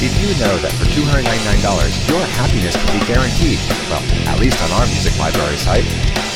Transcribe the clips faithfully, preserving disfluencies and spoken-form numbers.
Did you know that for two hundred ninety-nine dollars, your happiness can be guaranteed? Well, at least on our music library site.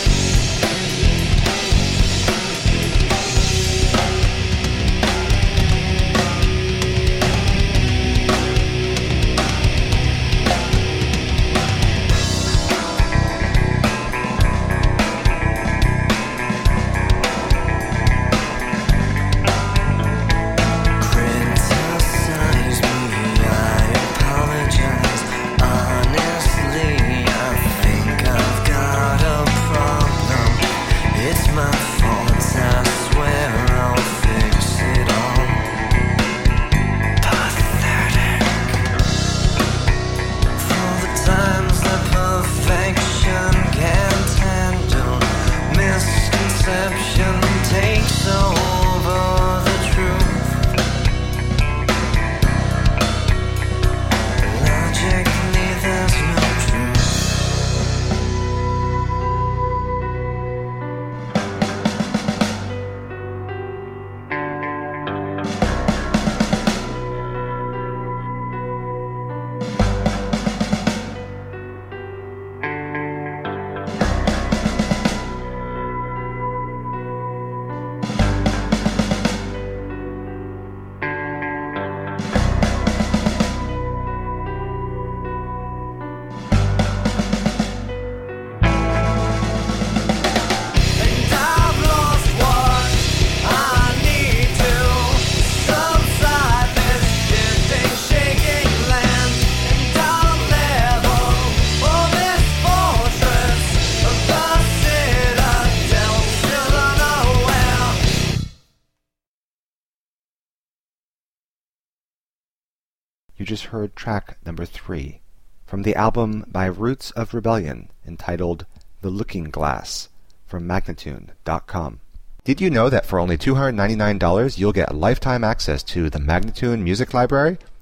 You just heard track number three from the album By Roots of Rebellion entitled The Looking Glass from Magnatune dot com. Did you know that for only two hundred ninety-nine dollars you'll get lifetime access to the Magnatune Music Library?